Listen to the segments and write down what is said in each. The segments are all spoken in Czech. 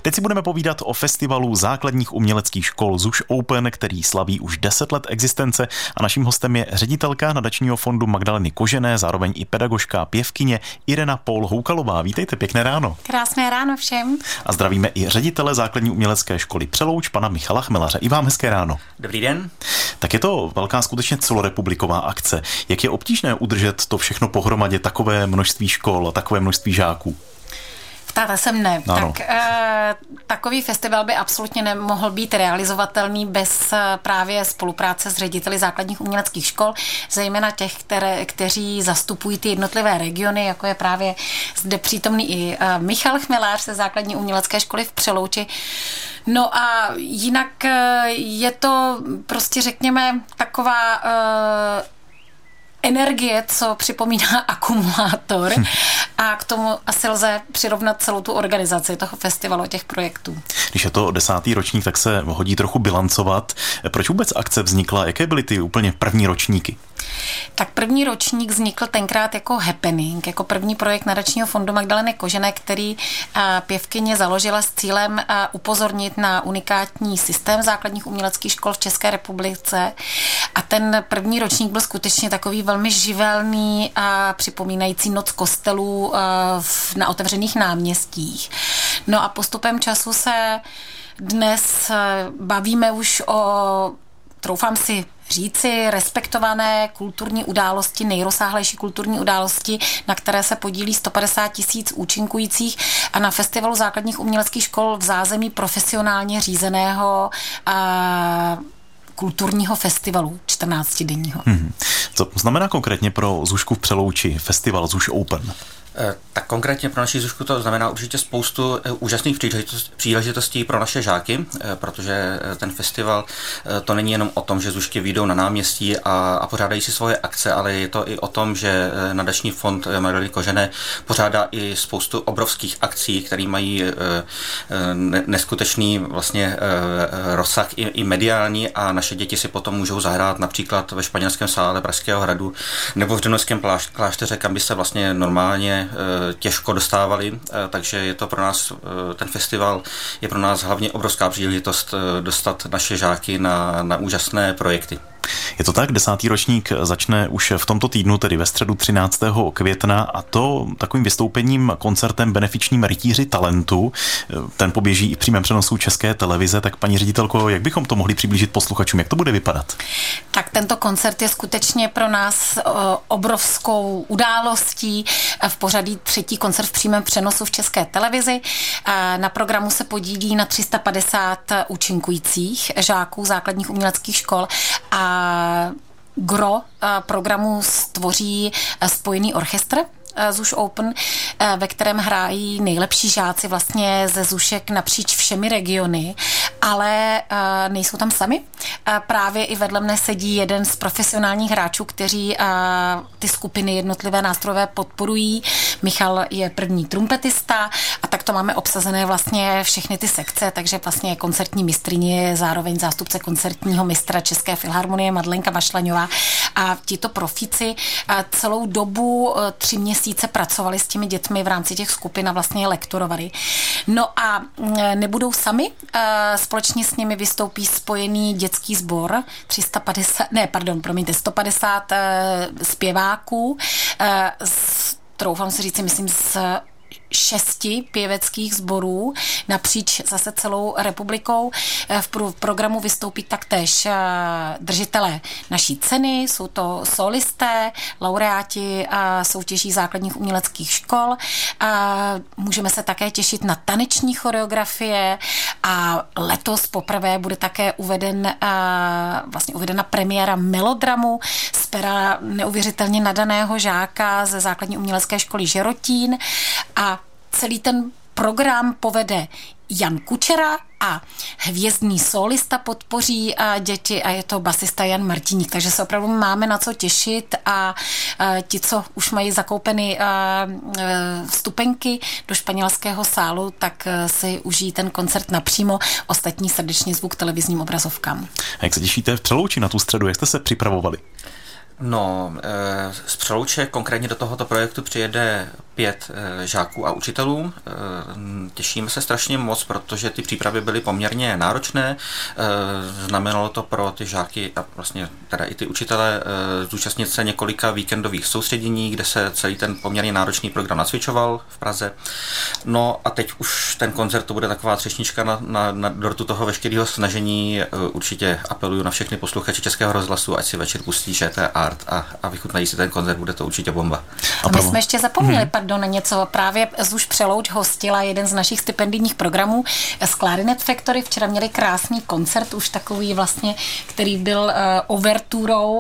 Teď si budeme povídat o festivalu základních uměleckých škol ZUŠ Open, který slaví už 10 let existence, a naším hostem je ředitelka nadačního fondu Magdaleny Kožené, zároveň i pedagožka a pěvkyně Irena Poul-Houkalová. Vítejte, pěkné ráno. Krásné ráno všem. A zdravíme i ředitele základní umělecké školy Přelouč, pana Michala Chmelaře. I vám hezké ráno. Dobrý den. Tak je to velká, skutečně celorepubliková akce. Jak je obtížné udržet to všechno pohromadě, takové množství škol, takové množství žáků? Ptáte se mne. Ano. Tak takový festival by absolutně nemohl být realizovatelný bez právě spolupráce s řediteli základních uměleckých škol, zejména těch, kteří zastupují ty jednotlivé regiony, jako je právě zde přítomný i Michal Chmelář ze základní umělecké školy v Přelouči. No a jinak je to prostě, řekněme, taková energie, co připomíná akumulátor, a k tomu asi lze přirovnat celou tu organizaci toho festivalu, těch projektů. Když je to 10. ročník, tak se hodí trochu bilancovat. Proč vůbec akce vznikla? Jaké byly ty úplně první ročníky? Tak první ročník vznikl tenkrát jako happening, jako první projekt nadačního fondu Magdaleny Kožené, který pěvkyně založila s cílem upozornit na unikátní systém základních uměleckých škol v České republice. A ten první ročník byl skutečně takový velmi živelný a připomínající noc kostelů na otevřených náměstích. No a postupem času se dnes bavíme už o, troufám si říci, respektované kulturní události, nejrozsáhlejší kulturní události, na které se podílí 150 000 účinkujících, a na festivalu základních uměleckých škol v zázemí profesionálně řízeného kulturního festivalu 14denního. Co znamená konkrétně pro ZUŠku v Přelouči festival ZUŠ Open? Tak konkrétně pro naši ZUŠku to znamená určitě spoustu úžasných příležitostí pro naše žáky, protože ten festival to není jenom o tom, že ZUŠky vyjdou na náměstí a pořádají si svoje akce, ale je to i o tom, že nadační fond Magdaleny Kožené pořádá i spoustu obrovských akcí, které mají neskutečný vlastně rozsah i mediální, a naše děti si potom můžou zahrát například ve Španělském sále Pražského hradu nebo v Řenovském klášteře, kam by se vlastně normálně těžko dostávali, takže je to pro nás, ten festival je pro nás hlavně obrovská příležitost dostat naše žáky na úžasné projekty. Je to tak, 10. ročník začne už v tomto týdnu, tedy ve středu 13. května, a to takovým vystoupením, koncertem benefičním Rytíři talentu. Ten poběží i v přímém přenosu České televize. Tak paní ředitelko, jak bychom to mohli přiblížit posluchačům? Jak to bude vypadat? Tak tento koncert je skutečně pro nás obrovskou událostí. V pořadí 3. koncert v přímém přenosu v České televizi. Na programu se podílí na 350 účinkujících žáků základních uměleckých škol, a gro programu stvoří spojený orchestr ZUŠ Open, ve kterém hrají nejlepší žáci vlastně ze ZUŠek napříč všemi regiony, ale nejsou tam sami. Právě i vedle mne sedí jeden z profesionálních hráčů, kteří ty skupiny jednotlivé nástrojové podporují. Michal je první trumpetista, a tak to máme obsazené vlastně všechny ty sekce, takže vlastně koncertní mistryně je zároveň zástupce koncertního mistra České filharmonie Madlenka Vašlaňová, a tito profíci celou dobu 3 měsíce pracovali s těmi dětmi v rámci těch skupin a vlastně je lektorovali. No a nebudou sami, společně s nimi vystoupí spojený dětský sbor 150 zpěváků, troufám si říct, myslím, z 6 pěveckých sborů napříč zase celou republikou. V programu vystoupí taktéž držitelé naší ceny, jsou to solisté, laureáti soutěží základních uměleckých škol. Můžeme se také těšit na taneční choreografie, a letos poprvé bude také uvedena premiéra melodramu z pera neuvěřitelně nadaného žáka ze základní umělecké školy Žerotín, a celý ten program povede Jan Kučera a hvězdný solista podpoří děti, a je to basista Jan Martiník, takže se opravdu máme na co těšit, a ti, co už mají zakoupeny vstupenky do španělského sálu, tak si užijí ten koncert napřímo, ostatní srdečně zvu k televizním obrazovkám. A jak se těšíte v Přelouči na tu středu, jak jste se připravovali? No, z Přelouče konkrétně do tohoto projektu přijede 5 žáků a učitelů. Těšíme se strašně moc, protože ty přípravy byly poměrně náročné. Znamenalo to pro ty žáky a vlastně teda i ty učitele zúčastnit se několika víkendových soustředění, kde se celý ten poměrně náročný program nacvičoval v Praze. No a teď už ten koncert to bude taková třešnička na dortu toho veškerého snažení. Určitě apeluju na všechny posluchače Českého rozhlasu, ať si večer pustí ČT Art a vychutnají si ten koncert, bude to určitě bomba. A my jsme ještě zapomněli, pardon, něco. Právě ZUŠ Přelouč hostila jeden z našich stipendijních programů z Clarinet Factory. Včera měli krásný koncert, už takový vlastně, který byl overturou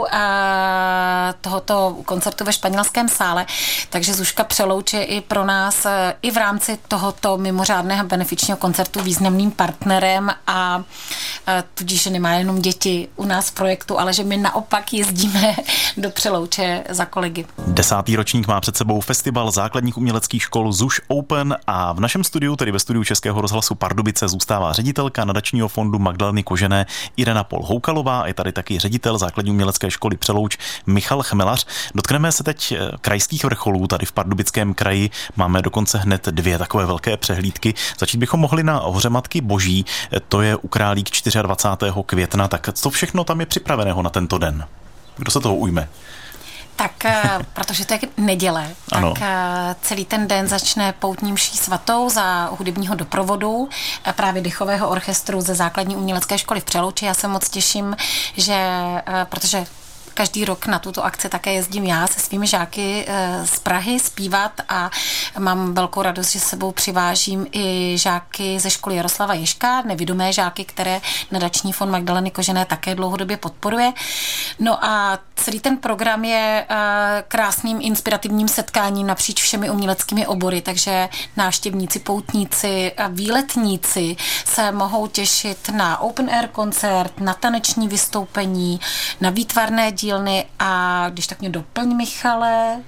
tohoto koncertu ve Španělském sále. Takže ZUŠka Přelouč je i pro nás i v rámci tohoto mimořádného benefičního koncertu významným partnerem a tudíž nemá jenom děti u nás v projektu, ale že my naopak jezdíme do Přelouče za kolegy. 10. ročník má před sebou festival základních uměleckých škol ZUŠ Open a v našem studiu, tedy ve studiu Českého rozhlasu Pardubice, zůstává ředitelka nadačního fondu Magdaleny Kožené Irena Polhoukalová a je tady taky ředitel základní umělecké školy Přelouč Michal Chmelař. Dotkneme se teď krajských vrcholů tady v Pardubickém kraji. Máme dokonce hned 2 takové velké přehlídky. Začít bychom mohli na Hoře Matky Boží, to je u Králík 24. května. Tak co všechno tam je připraveného na tento den? Kdo se toho ujme? Tak, protože to je neděle, ano. Tak celý ten den začne poutní mší svatou za hudebního doprovodu právě dechového orchestru ze základní umělecké školy v Přelouči. Já se moc těším, že, protože každý rok na tuto akci také jezdím já se svými žáky z Prahy zpívat a mám velkou radost, že s sebou přivážím i žáky ze školy Jaroslava Ježka, nevidomé žáky, které nadační fond Magdaleny Kožené také dlouhodobě podporuje. No a celý ten program je krásným inspirativním setkáním napříč všemi uměleckými obory, takže návštěvníci, poutníci a výletníci se mohou těšit na open air koncert, na taneční vystoupení, na výtvarné dílny a když tak mě doplň, Michale,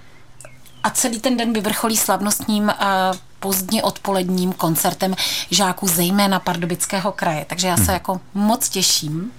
a celý ten den vyvrcholí slavnostním pozdně odpoledním koncertem žáků zejména Pardubického kraje. Takže já se jako moc těším.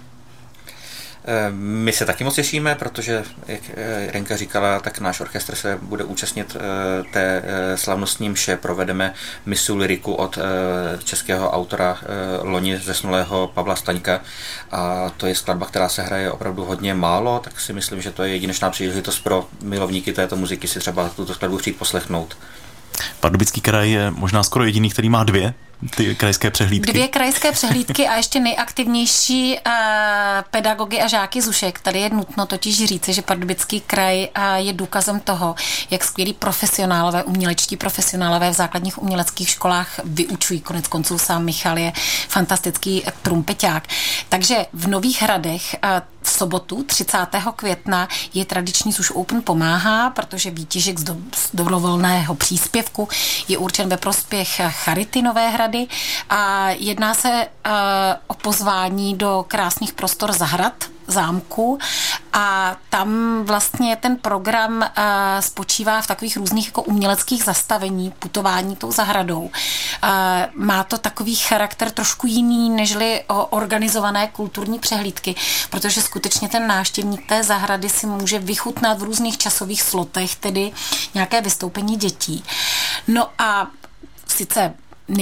My se taky moc těšíme, protože, jak Renka říkala, tak náš orchestr se bude účastnit té slavnostní mše. Provedeme misu lyriku od českého autora loni zesnulého Pavla Staňka a to je skladba, která se hraje opravdu hodně málo, tak si myslím, že to je jedinečná příležitost pro milovníky této muziky si třeba tuto skladbu přijít poslechnout. Pardubický kraj je možná skoro jediný, který má 2 ty krajské přehlídky. 2 krajské přehlídky a ještě nejaktivnější pedagogy a žáky ZUŠek. Tady je nutno totiž říci, že Pardubický kraj je důkazem toho, jak skvělí profesionálové, umělečtí profesionálové v základních uměleckých školách vyučují. Konec konců sám Michal je fantastický trumpeťák. Takže v Nových Hradech v sobotu 30. května je tradiční ZUŠ Open pomáhá, protože výtěžek z dobrovolného příspěvku je určen ve prospěch Charity Nové Hrady a jedná se o pozvání do krásných prostor zahrad zámku a tam vlastně ten program spočívá v takových různých jako uměleckých zastavení, putování tou zahradou. Má to takový charakter trošku jiný, nežli organizované kulturní přehlídky, protože skutečně ten návštěvník té zahrady si může vychutnat v různých časových slotech, tedy nějaké vystoupení dětí. No a sice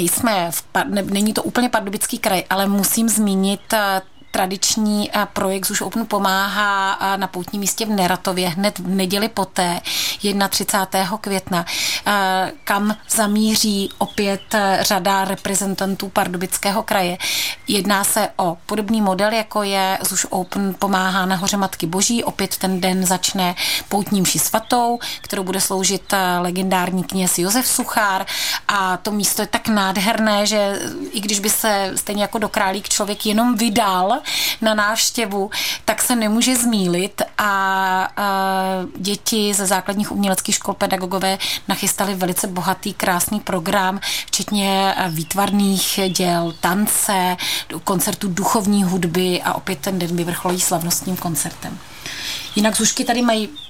není to úplně Pardubický kraj, ale musím zmínit tradiční projekt ZUŠ Open pomáhá na poutním místě v Neratově hned v neděli poté, 31. května, kam zamíří opět řada reprezentantů Pardubického kraje. Jedná se o podobný model, jako je ZUŠ Open pomáhá na Hoře Matky Boží. Opět ten den začne poutní mší svatou, kterou bude sloužit legendární kněz Josef Suchár a to místo je tak nádherné, že i když by se stejně jako do Králík člověk jenom vydal na návštěvu, tak se nemůže zmýlit a děti ze základních uměleckých škol pedagogové nachystali velice bohatý, krásný program, včetně výtvarných děl, tance, koncertů duchovní hudby a opět ten den vyvrcholí slavnostním koncertem. Jinak ZUŠky tady mají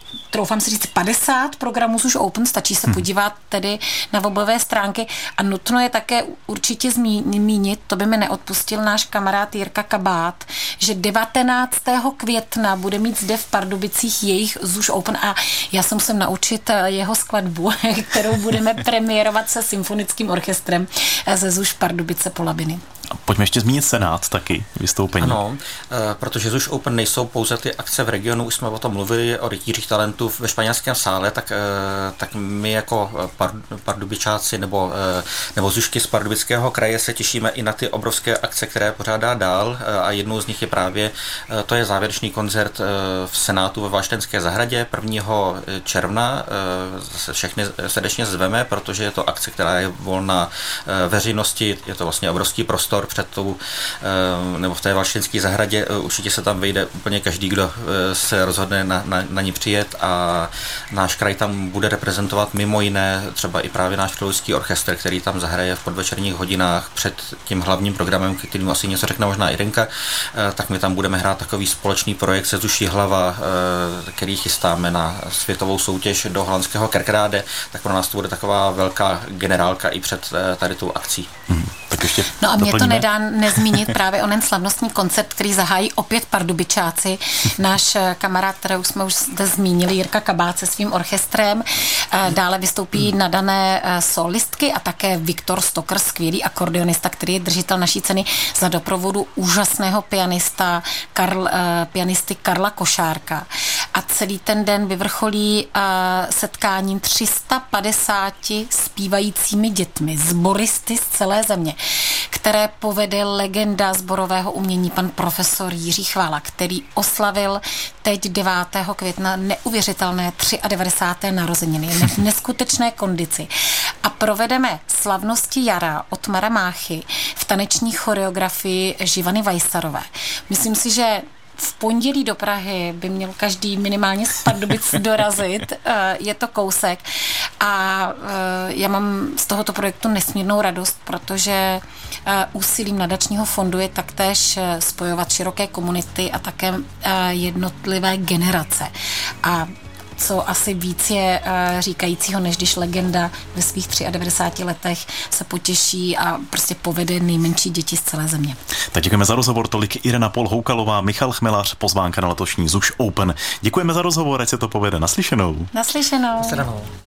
troufám si říct 50 programů už Open, stačí se podívat tedy na webové stránky a nutno je také určitě zmínit, to by mi neodpustil náš kamarád Jirka Kabát, že 19. května bude mít zde v Pardubicích jejich ZUŠ Open a já se musím naučit jeho skladbu, kterou budeme premiérovat se symfonickým orchestrem ze ZUŠ Pardubice Polabiny. Pojďme ještě zmínit Senát taky, vystoupení. Ano, protože ZUŠ Open nejsou pouze ty akce v regionu, už jsme o tom mluvili, o rytířích talentů ve Španělském sále, tak my jako pardubičáci nebo ZUŠky z Pardubického kraje se těšíme i na ty obrovské akce, které pořádá dál a jednou z nich je právě, to je závěrečný koncert v Senátu ve Valštejnské zahradě 1. června. Zase všechny srdečně zveme, protože je to akce, která je volná veřejnosti, je to vlastně obrovský prostor před tou, nebo v té Valštejnské zahradě, určitě se tam vejde úplně každý, kdo se rozhodne na ní přijet a náš kraj tam bude reprezentovat mimo jiné třeba i právě náš Krajský orchestr, který tam zahraje v podvečerních hodinách před tím hlavním programem, kterým asi něco řekne možná Irenka, tak my tam budeme hrát takový společný projekt se ZUŠ Jihlava, který chystáme na světovou soutěž do holandského Kerkrade, tak pro nás to bude taková velká generálka i před tady tou akcí. Tak ještě no a mě to nedá nezmínit právě onen slavnostní koncert, který zahájí opět Pardubičáci. Náš kamarád, kterou jsme už zde zmínili, Jirka Kabát se svým orchestrem. Dále vystoupí nadané solistky a také Viktor Stokr, skvělý akordeonista, který je držitel naší ceny za doprovodu úžasného pianisty Karla Košárka. A celý ten den vyvrcholí setkáním 350 zpívajícími dětmi, sboristy z celé země, které povede legenda sborového umění pan profesor Jiří Chvála, který oslavil teď 9. května neuvěřitelné 93. narozeniny, v neskutečné kondici. A provedeme slavnosti jara od Mara Máchy v taneční choreografii Živany Vajsarové. Myslím si, že v pondělí do Prahy by měl každý minimálně z Pardubic dorazit. Je to kousek a já mám z tohoto projektu nesmírnou radost, protože úsilím nadačního fondu je taktéž spojovat široké komunity a také jednotlivé generace. A co asi víc je říkajícího, než když legenda ve svých 93 letech se potěší a prostě povede nejmenší děti z celé země. Tak děkujeme za rozhovor, tolik Irena Polhoukalová, Michal Chmelař, pozvánka na letošní ZUŠ Open. Děkujeme za rozhovor, ať se to povede. Naslyšenou. Naslyšenou.